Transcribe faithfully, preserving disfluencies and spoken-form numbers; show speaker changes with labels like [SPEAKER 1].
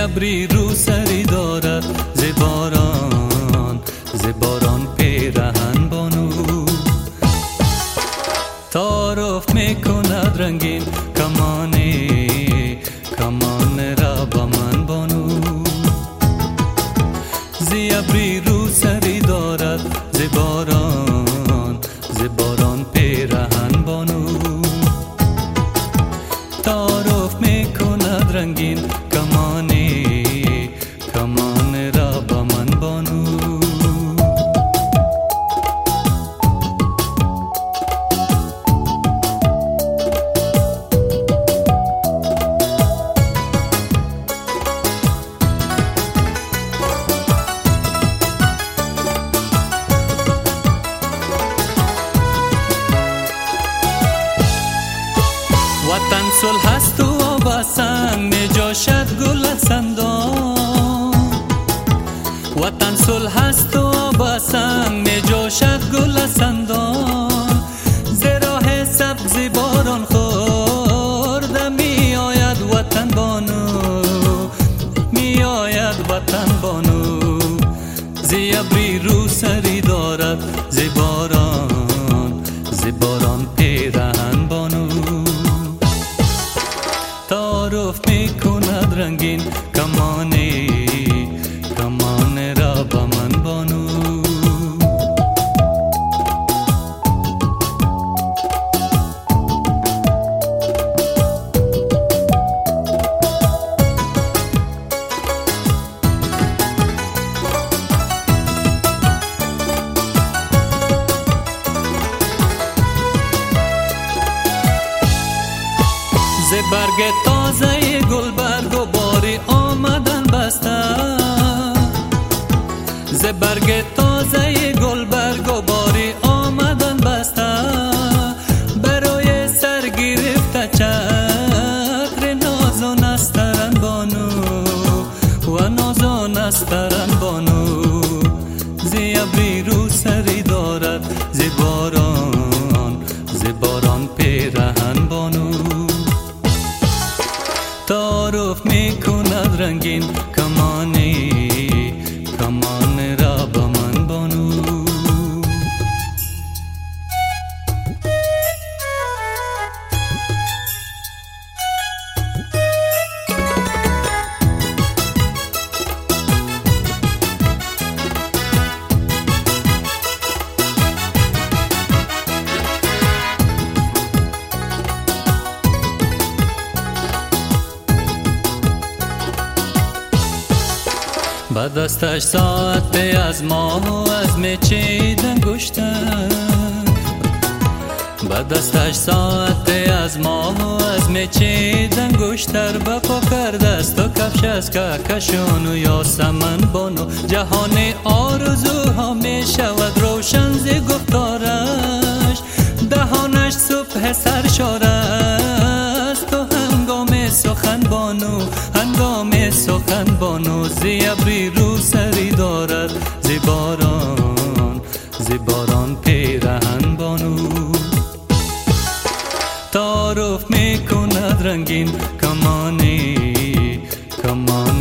[SPEAKER 1] ابری رو سری دارد ز باران ز باران پیرهن بانو تعارف میکند رنگین کمانی کمان را با من بانو ز ابری رو سری دارد ز باران ز باران پیرهن بانو تعارف میکند رنگین کمانی کمان را با من بانو وطن صلح است و آب سنگ می جاشد گل سندان وطن صلح است و آب سنگ می جاشد گل سندان ز راه سبز باران خورده می آید وطن بانو می آید وطن بانو ز ابری رو سری دارد ز باران ز باران پیرهن بانو تعارف میکند رنگین کمانی کمان را با من بانو ز برگ تازه گل برگ و باری آمدن بسته ز برگ تازه گل برگ و باری آمدن بسته برای سر گرفته چتر نازان استرن بانو و نازان استرن بانو ز ابری رو سری دارد ز باران ز باران پیرهن بانو تعارف میکند رنگین کمانی کمان را با من بانو با دستش ساعت از ماه و از میچیدن گشتن با دستش ساعت از ماه و از میچیدن گشتر با پا کرده است و کفش از کهکشان و یاسمن بانو جهان آرزوها می شود روشن ز گفتارش دهانش صبح سرشار است و هنگام سخن بانو هنگام سخن بانو ز ابری رو سری دارد ز باران ز باران پیرهن بانو تعارف میکند رنگین کمانی کمان